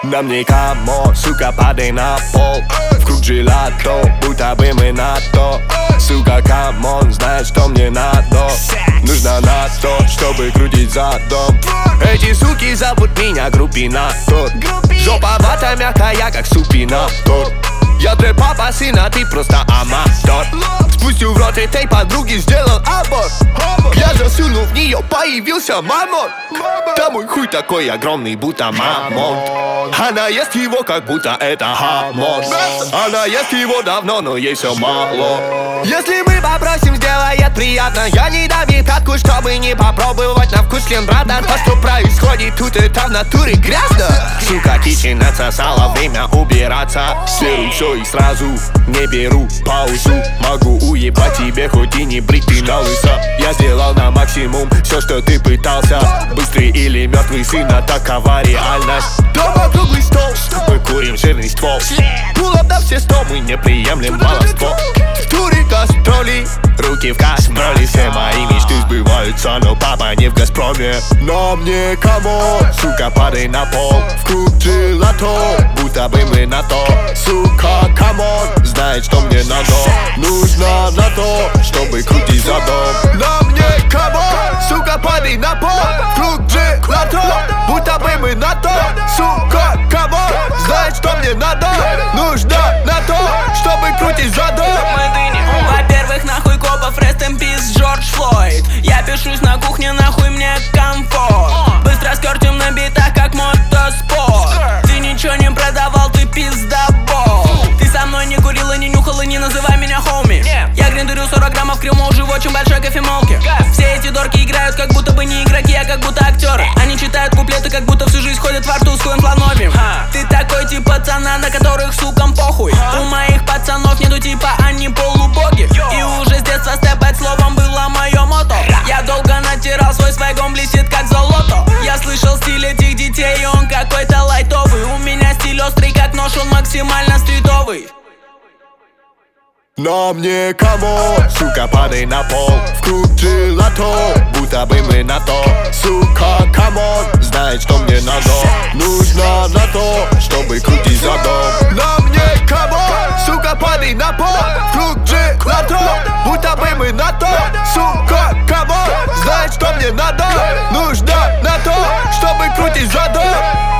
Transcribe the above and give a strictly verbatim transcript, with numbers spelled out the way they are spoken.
На мне камо, сука, падай на пол. Вкруг желато, будто бы мы НАТО. Сука, камон, знает, что мне надо. Нужно на то, чтобы крутить задом. Эти суки зовут меня группинатор. Жопа вата мягкая, как супинатор. Я твой папа, сына, ты просто аматор. Спустил в рот этой подруги, сделал аборт. Я засунул в нее, появился мамонт. Да мой хуй такой огромный, будто мамонт. Она ест его, как будто это хамон. Она ест его давно, но ей все мало. Если мы попросим, сделает приятно. Я не дам ей пятку, чтобы не попробовать на вкус член, братан. То, что происходит тут, это в натуре грязно. Сука, кичен отсосала, время убираться. Серую все и сразу не беру паузу. Могу уебать тебе, хоть и не брить ты на лысо. Я сделал на максимум все, что ты пытался. Быстрый или мертвый сын, а такова реальность. Дома круглый стол, мы курим жирный ствол. Пулап на все сто, мы не приемлем баловство. В туре гастроли, руки в касброли. Все мои мечты сбываются, но папа не в Газпроме. На мне камон, сука, падай на пол. В круг желато, будто бы мы на то. Сука, камон, знает, что мне надо. Нужно на то, чтобы крутить задом. На мне камон, сука, падай на пол. В круг желато, будто бы мы на то. Сука, камон, знает, что мне надо. Нужно на то, чтобы крутить задом. Во-первых, нахуй копов, rest in peace, Джордж Флойд. Я пишусь на кухне, нахуй мне комфорт. Быстро скертим на битах, как мотоспорт. Ты ничего не продавал, ты пиздобол. Ты со мной не курил и не нюхал, и не называй меня хоуми. Я гриндерю сорок граммов крема, уже в очень большой кофемолке. Все эти дорки играют, как будто бы не игроки, а как будто актеры. Они читают куплеты, как будто всю жизнь ходят во рту с хуем слоновьим. Ты такой тип пацана, на которых сукам похуй. У моих пацанов нету типа, они полубоги. И уже с детства степать словом было мое мото. Я долго натирал свой свайг, он блестит как золото. Я слышал стиль этих детей, и он какой-то лайтовый. У меня стиль острый, как нож, он максимально стритовый. На мне камон, сука, падай на пол. В круг желато, будто бы мы на то. Сука, камон, знает, что мне надо. Нужно на то, чтобы крутить задом. На мне камон, сука, падай на пол. В круг желато, будто бы мы на то. Сука, камон, знает, что мне надо. Нужно на то, чтобы крутить задом.